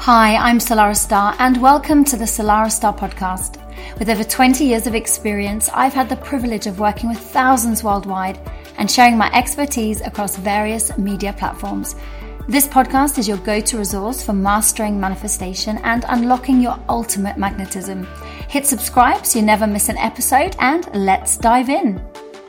Hi, I'm Solara Star and welcome to the Solara Star podcast. With over 20 years of experience, I've had the privilege of working with thousands worldwide and sharing my expertise across various media platforms. This podcast is your go-to resource for mastering manifestation and unlocking your ultimate magnetism. Hit subscribe so you never miss an episode, and let's dive in.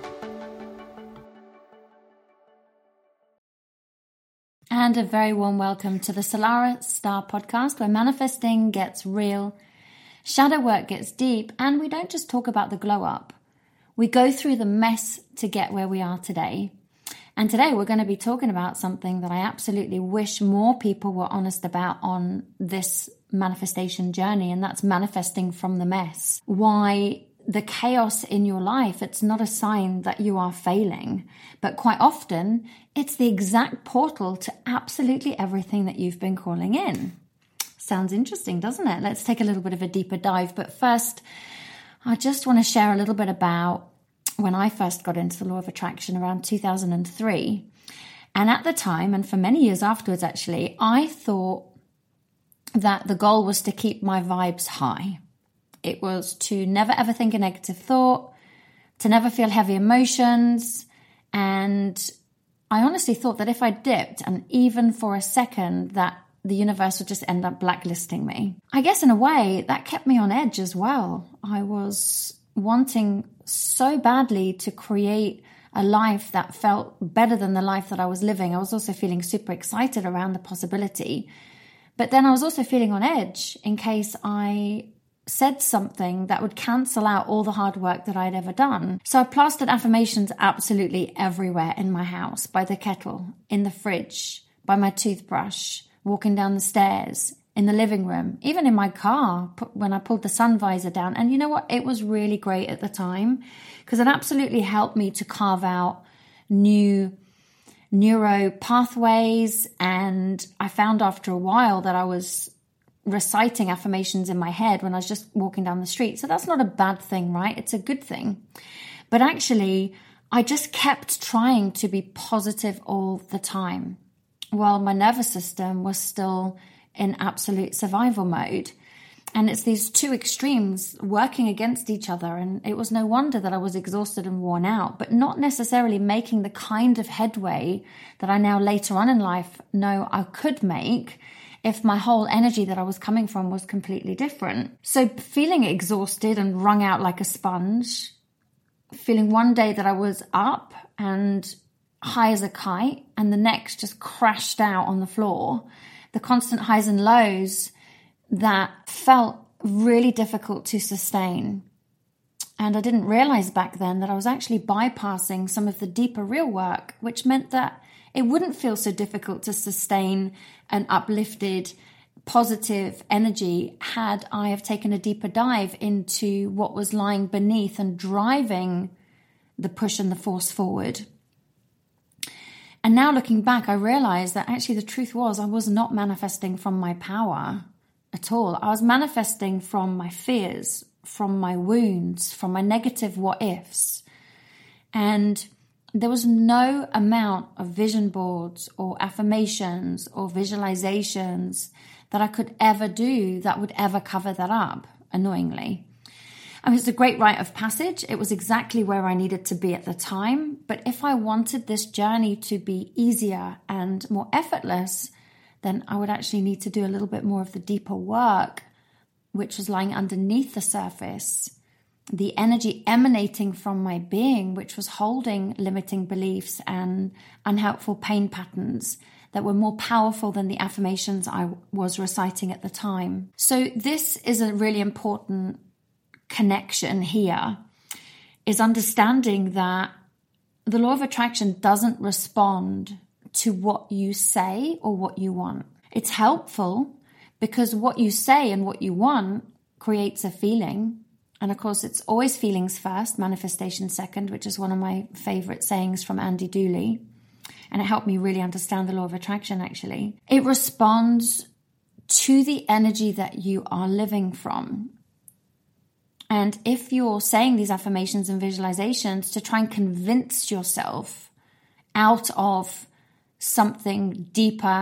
And a very warm welcome to the Solara Star podcast, where manifesting gets real, shadow work gets deep, and we don't just talk about the glow up. We go through the mess to get where we are today. And today we're going to be talking about something that I absolutely wish more people were honest about on this manifestation journey, and that's manifesting from the mess. Why the chaos in your life, it's not a sign that you are failing, but quite often it's the exact portal to absolutely everything that you've been calling in. Sounds interesting, doesn't it? Let's take a little bit of a deeper dive. But first, I just want to share a little bit about when I first got into the law of attraction around 2003. And at the time, and for many years afterwards actually, I thought that the goal was to keep my vibes high. It was to never ever think a negative thought, to never feel heavy emotions. And I honestly thought that if I dipped, and even for a second, that the universe would just end up blacklisting me. I guess in a way that kept me on edge as well. I was wanting so badly to create a life that felt better than the life that I was living. I was also feeling super excited around the possibility. But then I was also feeling on edge in case I said something that would cancel out all the hard work that I'd ever done. So I plastered affirmations absolutely everywhere in my house, by the kettle, in the fridge, by my toothbrush, walking down the stairs, in the living room, even in my car when I pulled the sun visor down. And you know what? It was really great at the time because it absolutely helped me to carve out new neuro pathways. And I found after a while that I was reciting affirmations in my head when I was just walking down the street. So that's not a bad thing, right? It's a good thing. But actually, I just kept trying to be positive all the time while my nervous system was still in absolute survival mode. And it's these two extremes working against each other. And it was no wonder that I was exhausted and worn out, but not necessarily making the kind of headway that I now later on in life know I could make if my whole energy that I was coming from was completely different. So feeling exhausted and wrung out like a sponge, feeling one day that I was up and high as a kite, and the next just crashed out on the floor. The constant highs and lows that felt really difficult to sustain. And I didn't realize back then that I was actually bypassing some of the deeper real work, which meant that it wouldn't feel so difficult to sustain an uplifted, positive energy had I have taken a deeper dive into what was lying beneath and driving the push and the force forward. And now looking back, I realized that actually the truth was I was not manifesting from my power at all. I was manifesting from my fears, from my wounds, from my negative what ifs. And there was no amount of vision boards or affirmations or visualizations that I could ever do that would ever cover that up, annoyingly. I mean, it's a great rite of passage. It was exactly where I needed to be at the time. But if I wanted this journey to be easier and more effortless, then I would actually need to do a little bit more of the deeper work, which was lying underneath the surface. The energy emanating from my being, which was holding limiting beliefs and unhelpful pain patterns that were more powerful than the affirmations I was reciting at the time. So this is a really important connection here, is understanding that the law of attraction doesn't respond to what you say or what you want. It's helpful because what you say and what you want creates a feeling. And of course, it's always feelings first, manifestation second, which is one of my favorite sayings from Andy Dooley. And it helped me really understand the law of attraction, actually. It responds to the energy that you are living from. And if you're saying these affirmations and visualizations to try and convince yourself out of something deeper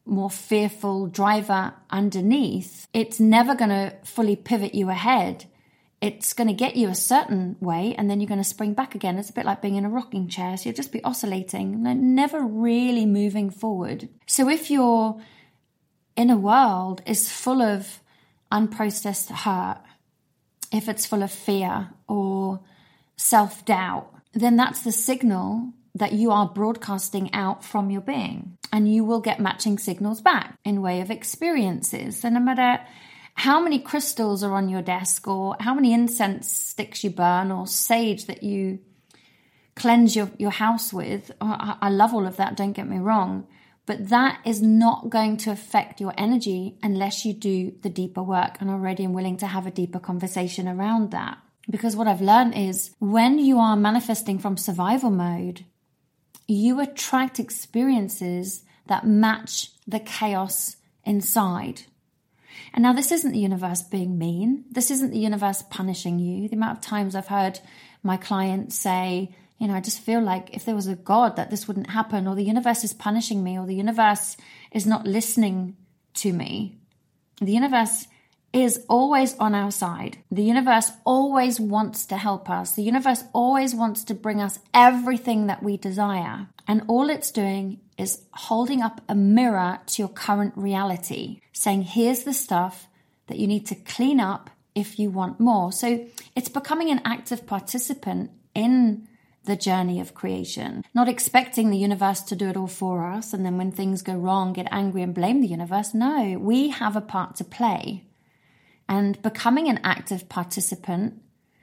more fearful driver underneath, it's never going to fully pivot you ahead. It's going to get you a certain way, and then you're going to spring back again. It's a bit like being in a rocking chair. So you'll just be oscillating, never really moving forward. So if your inner world is full of unprocessed hurt, if it's full of fear or self-doubt, then that's the signal that you are broadcasting out from your being. And you will get matching signals back in way of experiences. So no matter how many crystals are on your desk, or how many incense sticks you burn, or sage that you cleanse your house with, I love all of that, don't get me wrong, but that is not going to affect your energy unless you do the deeper work and are ready and willing to have a deeper conversation around that. Because what I've learned is when you are manifesting from survival mode, you attract experiences that match the chaos inside. And now this isn't the universe being mean. This isn't the universe punishing you. The amount of times I've heard my clients say, I just feel like if there was a God that this wouldn't happen, or the universe is punishing me, or the universe is not listening to me. The universe is always on our side. The universe always wants to help us. The universe always wants to bring us everything that we desire. And all it's doing is holding up a mirror to your current reality, saying, here's the stuff that you need to clean up if you want more. So it's becoming an active participant in the journey of creation, not expecting the universe to do it all for us. And then when things go wrong, get angry and blame the universe. No, we have a part to play. And becoming an active participant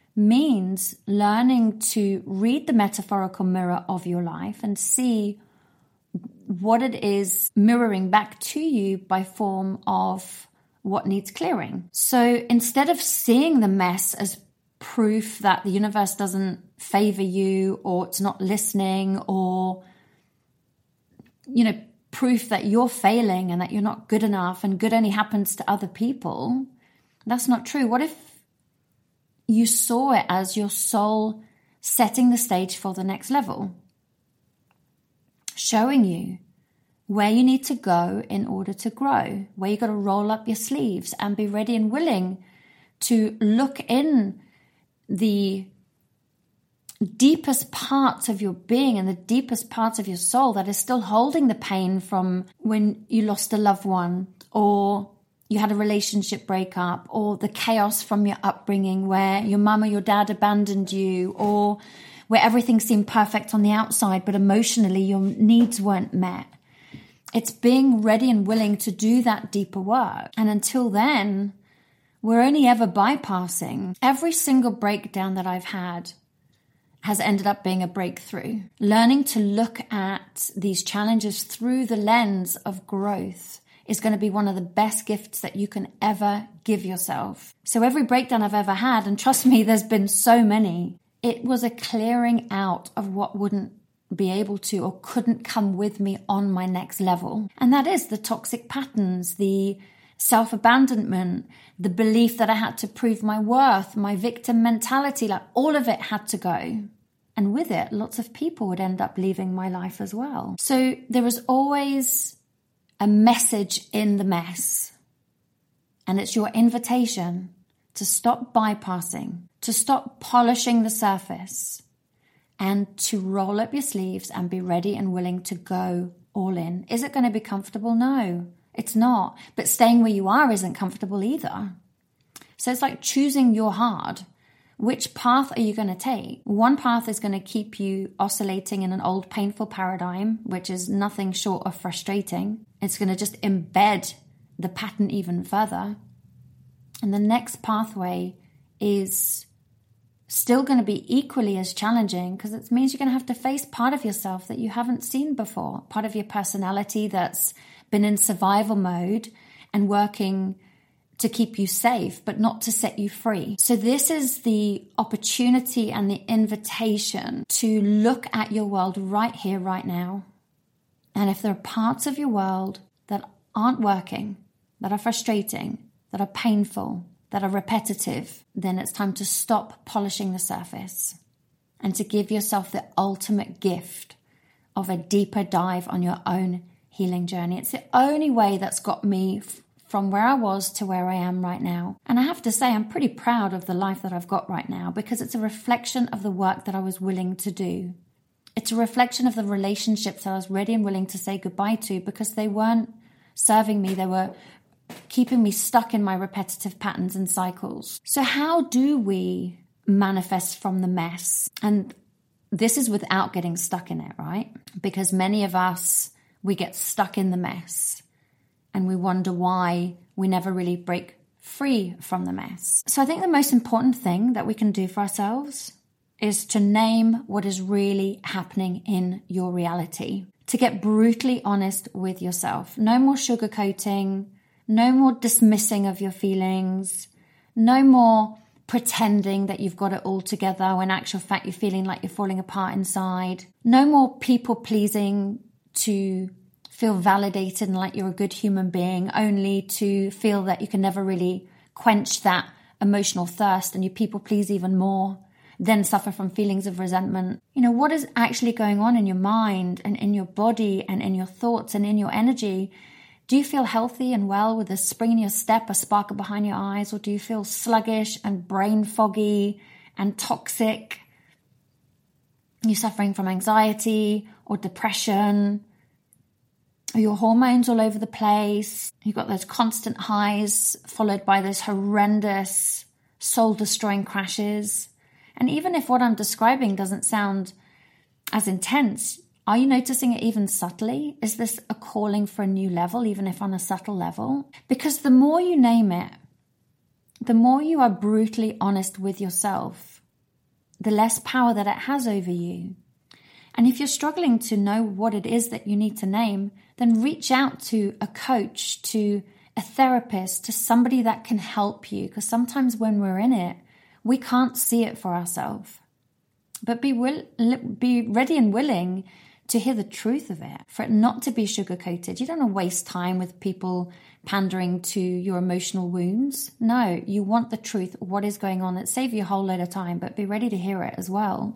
means learning to read the metaphorical mirror of your life and see what it is mirroring back to you by form of what needs clearing. So instead of seeing the mess as proof that the universe doesn't favor you, or it's not listening, or, proof that you're failing and that you're not good enough and good only happens to other people, that's not true. What if you saw it as your soul setting the stage for the next level, showing you where you need to go in order to grow, where you got to roll up your sleeves and be ready and willing to look in the deepest parts of your being and the deepest parts of your soul that is still holding the pain from when you lost a loved one, or you had a relationship breakup, or the chaos from your upbringing where your mum or your dad abandoned you, or where everything seemed perfect on the outside, but emotionally your needs weren't met. It's being ready and willing to do that deeper work. And until then, we're only ever bypassing. Every single breakdown that I've had has ended up being a breakthrough. Learning to look at these challenges through the lens of growth is going to be one of the best gifts that you can ever give yourself. So every breakdown I've ever had, and trust me, there's been so many, it was a clearing out of what wouldn't be able to or couldn't come with me on my next level. And that is the toxic patterns, the self-abandonment, the belief that I had to prove my worth, my victim mentality, like all of it had to go. And with it, lots of people would end up leaving my life as well. So there is always a message in the mess. And it's your invitation to stop bypassing, to stop polishing the surface, and to roll up your sleeves and be ready and willing to go all in. Is it going to be comfortable? No, it's not. But staying where you are isn't comfortable either. So it's like choosing your hard. Which path are you going to take? One path is going to keep you oscillating in an old painful paradigm, which is nothing short of frustrating. It's going to just embed the pattern even further. And the next pathway is still going to be equally as challenging, because it means you're going to have to face part of yourself that you haven't seen before, part of your personality that's been in survival mode and working to keep you safe, but not to set you free. So this is the opportunity and the invitation to look at your world right here, right now. And if there are parts of your world that aren't working, that are frustrating, that are painful, that are repetitive, then it's time to stop polishing the surface and to give yourself the ultimate gift of a deeper dive on your own healing journey. It's the only way that's got me from where I was to where I am right now. And I have to say, I'm pretty proud of the life that I've got right now because it's a reflection of the work that I was willing to do. It's a reflection of the relationships I was ready and willing to say goodbye to because they weren't serving me. They were keeping me stuck in my repetitive patterns and cycles. So how do we manifest from the mess? And this is without getting stuck in it, right? Because many of us, we get stuck in the mess and we wonder why we never really break free from the mess. So I think the most important thing that we can do for ourselves is to name what is really happening in your reality. To get brutally honest with yourself. No more sugarcoating, no more dismissing of your feelings, no more pretending that you've got it all together when in actual fact you're feeling like you're falling apart inside. No more people pleasing to feel validated and like you're a good human being, only to feel that you can never really quench that emotional thirst and you people please even more, then suffer from feelings of resentment. You know, what is actually going on in your mind and in your body and in your thoughts and in your energy? Do you feel healthy and well with a spring in your step, a sparkle behind your eyes? Or do you feel sluggish and brain foggy and toxic? You're suffering from anxiety or depression? Are your hormones all over the place? You've got those constant highs followed by those horrendous soul-destroying crashes. And even if what I'm describing doesn't sound as intense, are you noticing it even subtly? Is this a calling for a new level, even if on a subtle level? Because the more you name it, the more you are brutally honest with yourself, the less power that it has over you. And if you're struggling to know what it is that you need to name, then reach out to a coach, to a therapist, to somebody that can help you. Because sometimes when we're in it, we can't see it for ourselves. But be ready and willing to hear the truth of it, for it not to be sugar-coated. You don't want to waste time with people pandering to your emotional wounds. No, you want the truth, what is going on. It saves you a whole load of time, but be ready to hear it as well.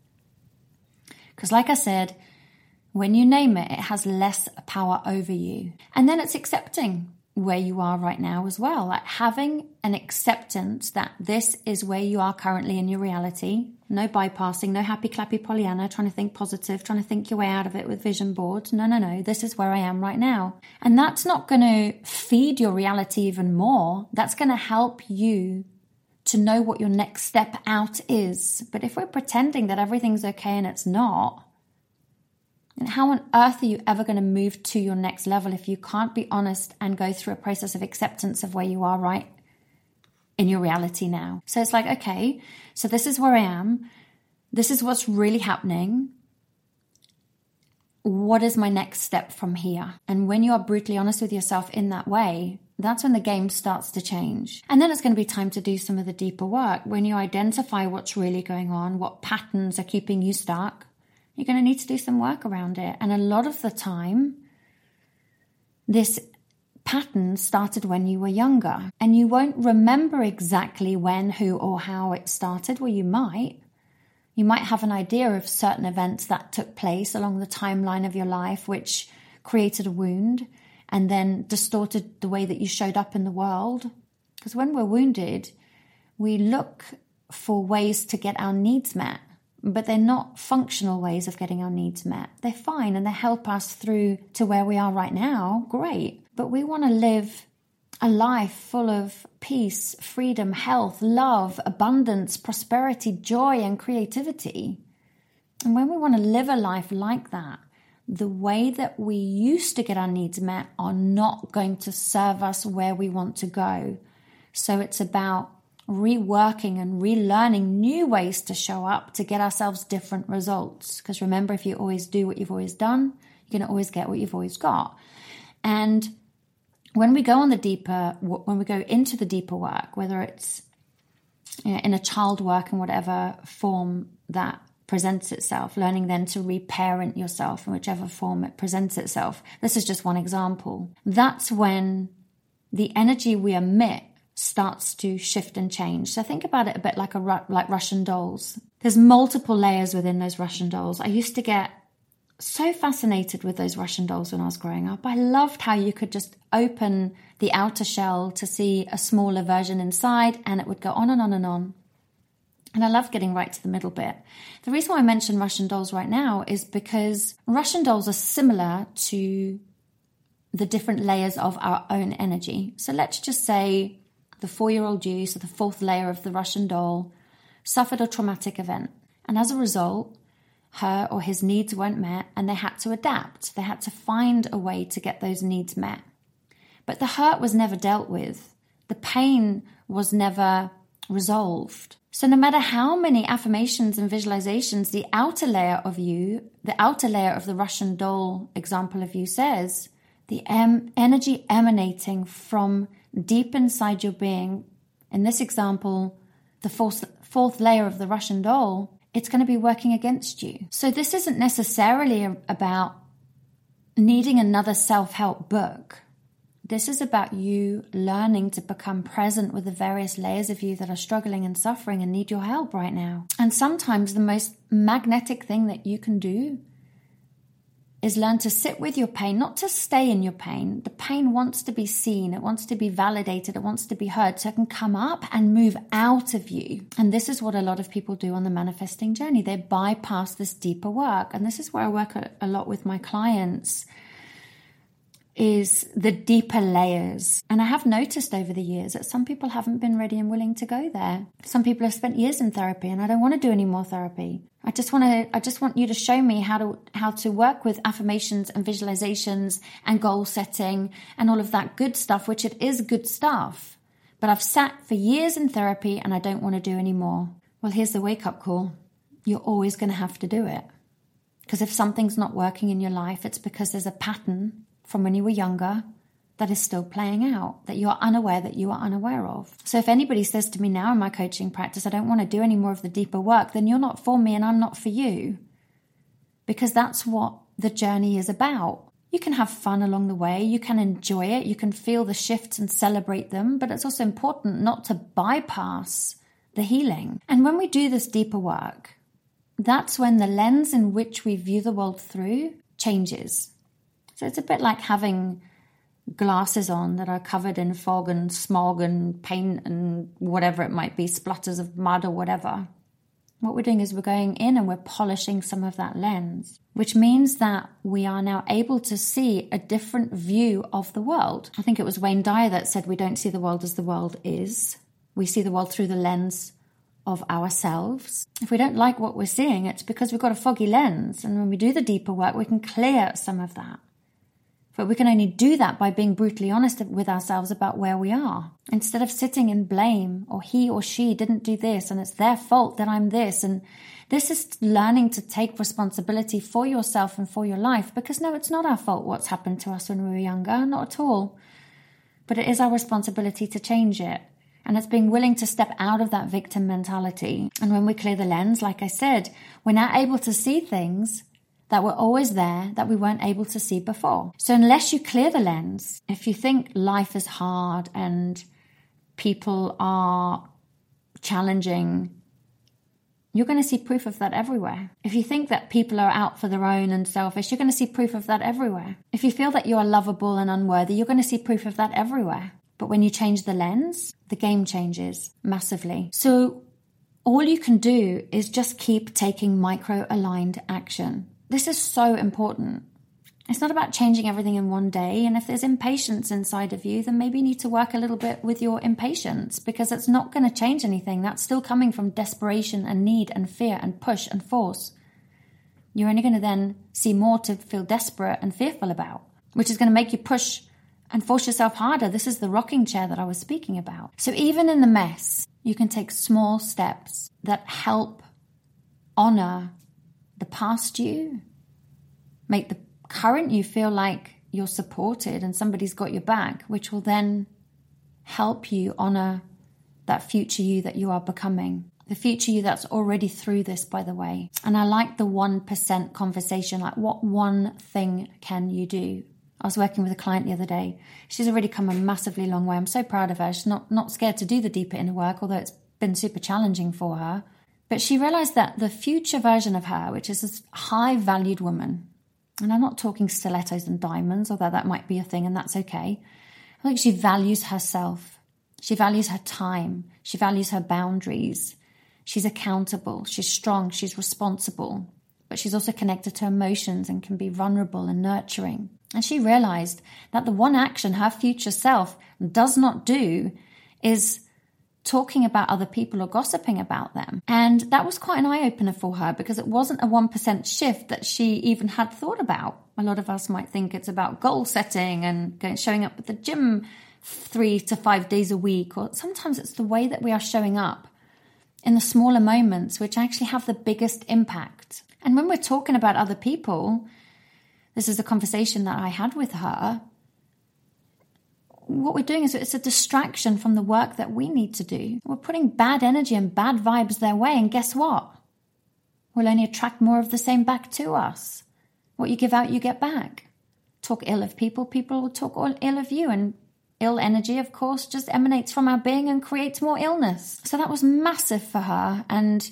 Because like I said, when you name it, it has less power over you. And then it's accepting where you are right now as well. Like having an acceptance that this is where you are currently in your reality. No bypassing, no happy clappy Pollyanna, trying to think positive, trying to think your way out of it with vision boards. No. This is where I am right now. And that's not going to feed your reality even more. That's going to help you to know what your next step out is. But if we're pretending that everything's okay and it's not, then how on earth are you ever going to move to your next level if you can't be honest and go through a process of acceptance of where you are right in your reality now? So it's like, okay, so this is where I am. This is what's really happening. What is my next step from here? And when you are brutally honest with yourself in that way, that's when the game starts to change. And then it's going to be time to do some of the deeper work. When you identify what's really going on, what patterns are keeping you stuck, you're going to need to do some work around it. And a lot of the time, this pattern started when you were younger. And you won't remember exactly when, who, or how it started. Well, you might. You might have an idea of certain events that took place along the timeline of your life, which created a wound and then distorted the way that you showed up in the world. Because when we're wounded, we look for ways to get our needs met, but they're not functional ways of getting our needs met. They're fine and they help us through to where we are right now. Great. But we want to live a life full of peace, freedom, health, love, abundance, prosperity, joy, and creativity. And when we want to live a life like that, the way that we used to get our needs met are not going to serve us where we want to go. So it's about reworking and relearning new ways to show up to get ourselves different results. Because remember, if you always do what you've always done, you're going to always get what you've always got. And when we go into the deeper work, whether it's in a child work in whatever form that presents itself, learning then to reparent yourself in whichever form it presents itself. This is just one example. That's when the energy we emit starts to shift and change. So think about it a bit like like Russian dolls. There's multiple layers within those Russian dolls. I used to get so fascinated with those Russian dolls when I was growing up. I loved how you could just open the outer shell to see a smaller version inside, and it would go on and on and on. And I love getting right to the middle bit. The reason why I mention Russian dolls right now is because Russian dolls are similar to the different layers of our own energy. So let's just say the 4-year-old you, so the 4th layer of the Russian doll, suffered a traumatic event. And as a result, her or his needs weren't met, and they had to adapt. They had to find a way to get those needs met. But the hurt was never dealt with. The pain was never resolved. So no matter how many affirmations and visualizations the outer layer of you, the outer layer of the Russian doll example of you says, the energy emanating from deep inside your being, in this example, the fourth layer of the Russian doll, it's going to be working against you. So this isn't necessarily about needing another self-help book. This is about you learning to become present with the various layers of you that are struggling and suffering and need your help right now. And sometimes the most magnetic thing that you can do is learn to sit with your pain, not to stay in your pain. The pain wants to be seen. It wants to be validated. It wants to be heard so it can come up and move out of you. And this is what a lot of people do on the manifesting journey. They bypass this deeper work. And this is where I work a lot with my clients, is the deeper layers. And I have noticed over the years that some people haven't been ready and willing to go there. Some people have spent years in therapy, and I don't want to do any more therapy. I just want you to show me how to work with affirmations and visualizations and goal setting and all of that good stuff, which it is good stuff. But I've sat for years in therapy and I don't want to do any more. Well, here's the wake-up call. You're always going to have to do it. Because if something's not working in your life, it's because there's a pattern from when you were younger that is still playing out, that you are unaware of. So if anybody says to me now in my coaching practice, I don't want to do any more of the deeper work, then you're not for me and I'm not for you. Because that's what the journey is about. You can have fun along the way, you can enjoy it, you can feel the shifts and celebrate them, but it's also important not to bypass the healing. And when we do this deeper work, that's when the lens in which we view the world through changes. So it's a bit like having glasses on that are covered in fog and smog and paint and whatever it might be, splutters of mud or whatever. What we're doing is we're going in and we're polishing some of that lens, which means that we are now able to see a different view of the world. I think it was Wayne Dyer that said we don't see the world as the world is. We see the world through the lens of ourselves. If we don't like what we're seeing, it's because we've got a foggy lens. And when we do the deeper work, we can clear some of that. But we can only do that by being brutally honest with ourselves about where we are. Instead of sitting in blame, or he or she didn't do this, and it's their fault that I'm this. And this is learning to take responsibility for yourself and for your life. Because no, it's not our fault what's happened to us when we were younger, not at all. But it is our responsibility to change it. And it's being willing to step out of that victim mentality. And when we clear the lens, like I said, we're now able to see things that were always there that we weren't able to see before. So unless you clear the lens, if you think life is hard and people are challenging, you're going to see proof of that everywhere. If you think that people are out for their own and selfish, you're going to see proof of that everywhere. If you feel that you are lovable and unworthy, you're going to see proof of that everywhere. But when you change the lens, the game changes massively. So all you can do is just keep taking micro-aligned action. This is so important. It's not about changing everything in one day. And if there's impatience inside of you, then maybe you need to work a little bit with your impatience, because it's not going to change anything. That's still coming from desperation and need and fear and push and force. You're only going to then see more to feel desperate and fearful about, which is going to make you push and force yourself harder. This is the rocking chair that I was speaking about. So even in the mess, you can take small steps that help honor the past you, make the current you feel like you're supported and somebody's got your back, which will then help you honor that future you that you are becoming. The future you that's already through this, by the way. And I like the 1% conversation, like what one thing can you do? I was working with a client the other day. She's already come a massively long way. I'm so proud of her. She's not scared to do the deeper inner work, although it's been super challenging for her. But she realized that the future version of her, which is this high-valued woman, And I'm not talking stilettos and diamonds, although that might be a thing and that's okay. I think she values herself. She values her time. She values her boundaries. She's accountable. She's strong. She's responsible. But she's also connected to emotions and can be vulnerable and nurturing. And she realized that the one action her future self does not do is talking about other people or gossiping about them. And that was quite an eye-opener for her because it wasn't a 1% shift that she even had thought about. A lot of us might think it's about goal setting and showing up at the gym 3 to 5 days a week, or sometimes it's the way that we are showing up in the smaller moments which actually have the biggest impact. And when we're talking about other people, this is a conversation that I had with her, what we're doing is it's a distraction from the work that we need to do. We're putting bad energy and bad vibes their way, and guess what? We'll only attract more of the same back to us. What you give out, you get back. Talk ill of people, people will talk ill of you, and ill energy, of course, just emanates from our being and creates more illness. So that was massive for her, and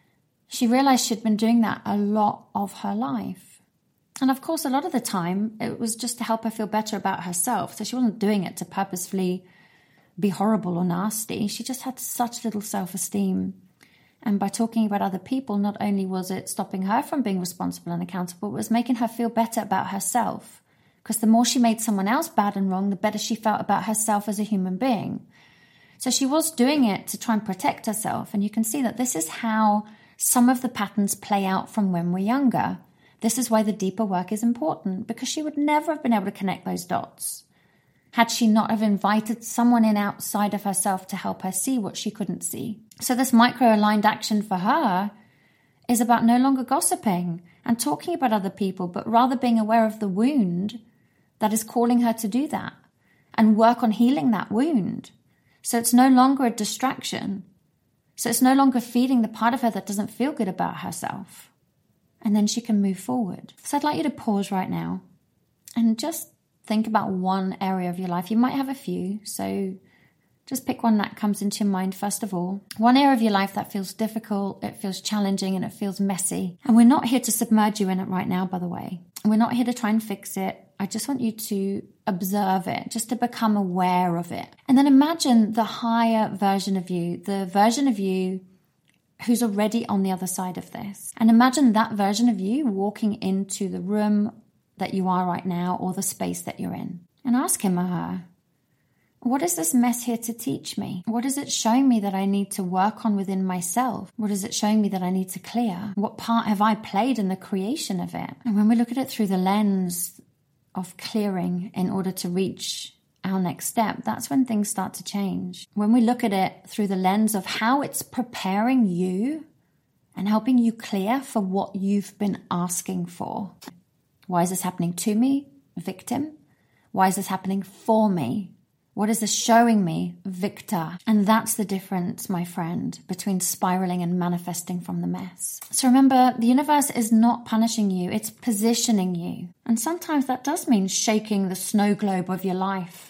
she realized she'd been doing that a lot of her life. And of course, a lot of the time, it was just to help her feel better about herself. So she wasn't doing it to purposefully be horrible or nasty. She just had such little self-esteem. And by talking about other people, not only was it stopping her from being responsible and accountable, it was making her feel better about herself. Because the more she made someone else bad and wrong, the better she felt about herself as a human being. So she was doing it to try and protect herself. And you can see that this is how some of the patterns play out from when we're younger. This is why the deeper work is important, because she would never have been able to connect those dots had she not have invited someone in outside of herself to help her see what she couldn't see. So this micro-aligned action for her is about no longer gossiping and talking about other people, but rather being aware of the wound that is calling her to do that and work on healing that wound. So it's no longer a distraction. So it's no longer feeding the part of her that doesn't feel good about herself. And then she can move forward. So I'd like you to pause right now and just think about one area of your life. You might have a few, so just pick one that comes into your mind first of all. One area of your life that feels difficult, it feels challenging, and it feels messy. And we're not here to submerge you in it right now, by the way. We're not here to try and fix it. I just want you to observe it, just to become aware of it. And then imagine the higher version of you, the version of you who's already on the other side of this. And imagine that version of you walking into the room that you are right now or the space that you're in. And ask him or her, what is this mess here to teach me? What is it showing me that I need to work on within myself? What is it showing me that I need to clear? What part have I played in the creation of it? And when we look at it through the lens of clearing in order to reach our next step, that's when things start to change. When we look at it through the lens of how it's preparing you and helping you clear for what you've been asking for. Why is this happening to me? Victim. Why is this happening for me? What is this showing me? Victor. And that's the difference, my friend, between spiraling and manifesting from the mess. So remember, the universe is not punishing you, it's positioning you. And sometimes that does mean shaking the snow globe of your life,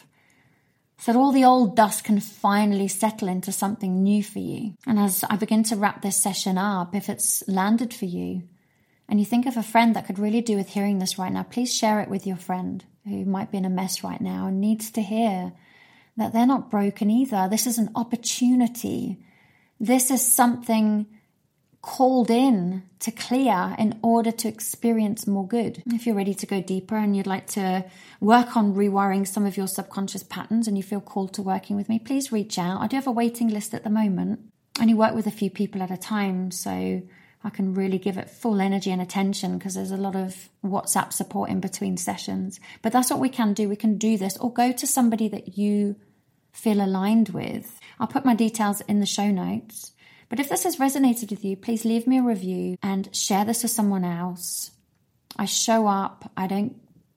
so that all the old dust can finally settle into something new for you. And as I begin to wrap this session up, if it's landed for you, and you think of a friend that could really do with hearing this right now, please share it with your friend who might be in a mess right now and needs to hear that they're not broken either. This is an opportunity. This is something called in to clear in order to experience more good. If you're ready to go deeper and you'd like to work on rewiring some of your subconscious patterns and you feel called to working with me, please reach out. I do have a waiting list at the moment. I only work with a few people at a time, so I can really give it full energy and attention because there's a lot of WhatsApp support in between sessions. But that's what we can do. We can do this, or go to somebody that you feel aligned with. I'll put my details in the show notes. But if this has resonated with you, please leave me a review and share this with someone else. I show up. I don't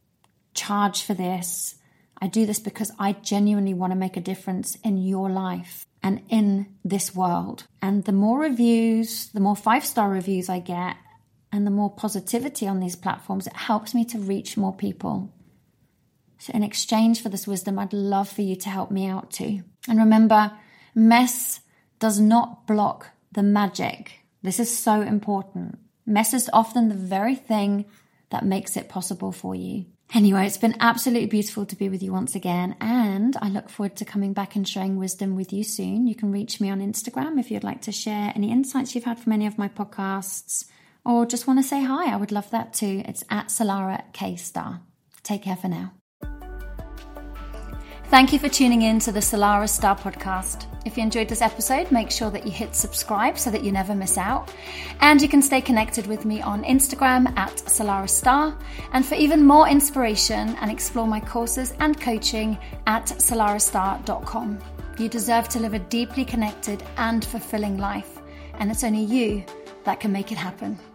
charge for this. I do this because I genuinely want to make a difference in your life and in this world. And the more reviews, the more 5-star reviews I get, and the more positivity on these platforms, it helps me to reach more people. So in exchange for this wisdom, I'd love for you to help me out too. And remember, mess does not block the magic. This is so important. Mess is often the very thing that makes it possible for you. Anyway, it's been absolutely beautiful to be with you once again, and I look forward to coming back and sharing wisdom with you soon. You can reach me on Instagram if you'd like to share any insights you've had from any of my podcasts, or just want to say hi. I would love that too. It's at Solara K Star. Take care for now. Thank you for tuning in to the Solara Star podcast. If you enjoyed this episode, make sure that you hit subscribe so that you never miss out. And you can stay connected with me on Instagram at Solara Star. And for even more inspiration and explore my courses and coaching at solarastar.com. You deserve to live a deeply connected and fulfilling life. And it's only you that can make it happen.